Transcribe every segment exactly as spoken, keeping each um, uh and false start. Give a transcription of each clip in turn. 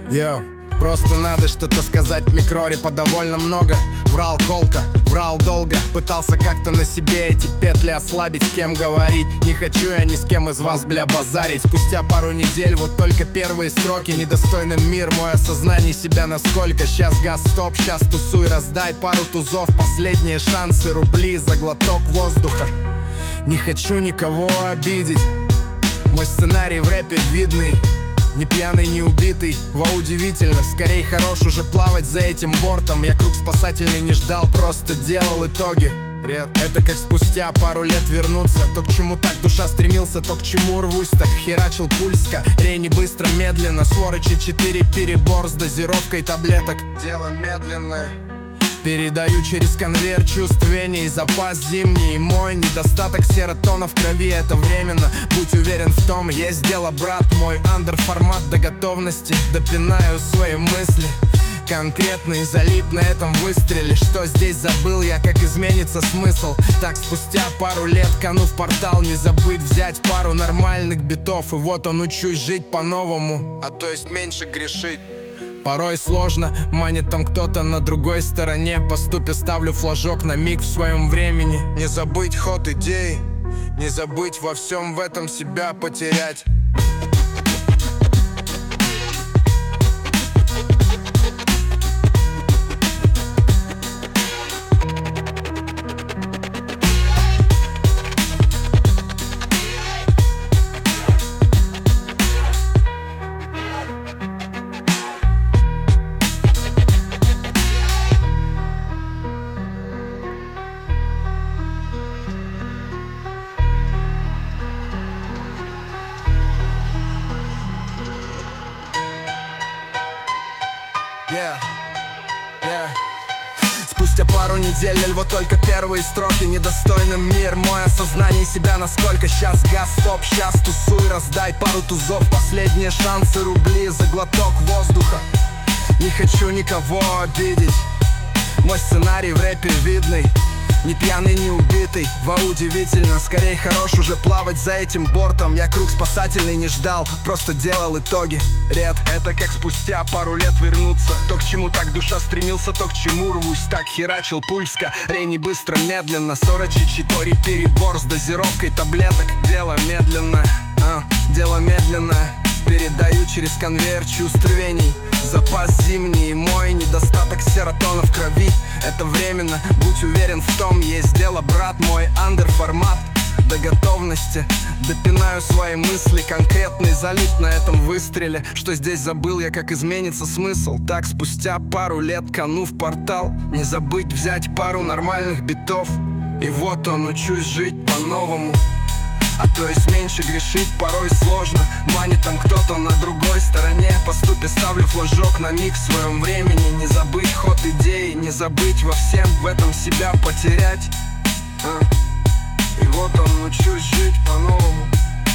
Йоу, просто надо что-то сказать в микроре-по довольно много. Врал колко, врал долго, пытался как-то на себе эти петли ослабить. С кем говорить, не хочу я ни с кем из вас, бля, базарить. Спустя пару недель, вот только первые строки. Недостойным мир, мой осознание себя насколько. Сейчас газ, стоп, сейчас тусуй, раздай пару тузов. Последние шансы, рубли за глоток воздуха. Не хочу никого обидеть, мой сценарий в рэпе видный. Не пьяный, не убитый, во удивительно. Скорей хорош уже плавать за этим бортом. Я круг спасательный не ждал, просто делал итоги. Это как спустя пару лет вернуться. То, к чему так душа стремился, то, к чему рвусь. Так херачил пульс, скорей не быстро, медленно. Сволочи четыре, перебор с дозировкой таблеток. Дело медленное. Передаю через конвейер чувствений. Запас зимний мой, недостаток серотона в крови. Это временно, будь уверен в том. Есть дело, брат мой, андер-формат до готовности. Допинаю свои мысли конкретный, залип на этом выстреле. Что здесь забыл я, как изменится смысл. Так спустя пару лет кану в портал. Не забыть взять пару нормальных битов. И вот он, учусь жить по-новому, а то есть меньше грешить. Порой сложно, манит там кто-то на другой стороне. По ступе ставлю флажок на миг в своем времени. Не забыть ход идей, не забыть во всем в этом себя потерять. Yeah, yeah. Спустя пару недель, вот только первые строки. Недостойным мир, мой осознание себя насколько. Сейчас газ, стоп, сейчас тусуй, раздай пару тузов. Последние шансы, рубли за глоток воздуха. Не хочу никого обидеть, мой сценарий в рэпе видный. Не пьяный, не убитый, во удивительно. Скорей хорош уже плавать за этим бортом. Я круг спасательный не ждал, просто делал итоги. Ред, это как спустя пару лет вернуться. То, к чему так душа стремился, то, к чему рвусь. Так херачил пульс, скорей не быстро, медленно. сорок четыре, перебор с дозировкой таблеток. Дело медленно, а, дело медленно. Передаю через конвейер чувствений. Запас зимний мой, недостаток серотона в крови. Это временно, будь уверен в том. Есть дело, брат мой, андер-формат до готовности. Допинаю свои мысли, конкретный залип на этом выстреле. Что здесь забыл я, как изменится смысл. Так спустя пару лет кану в портал. Не забыть взять пару нормальных битов. И вот он, учусь жить по-новому, а то есть меньше грешить порой сложно. Манит там кто-то на другой стороне. По ступе ставлю флажок на миг в своем времени. Не забыть ход идеи, не забыть во всем в этом себя потерять. а. И вот он, учусь жить по-новому,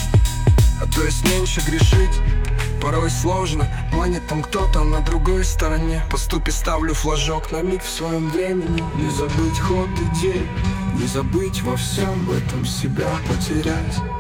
а то есть меньше грешить порой сложно. Манит там кто-то на другой стороне. По ступе ставлю флажок на миг в своем времени. Не забыть ход идей, не забыть во всем в этом себя потерять.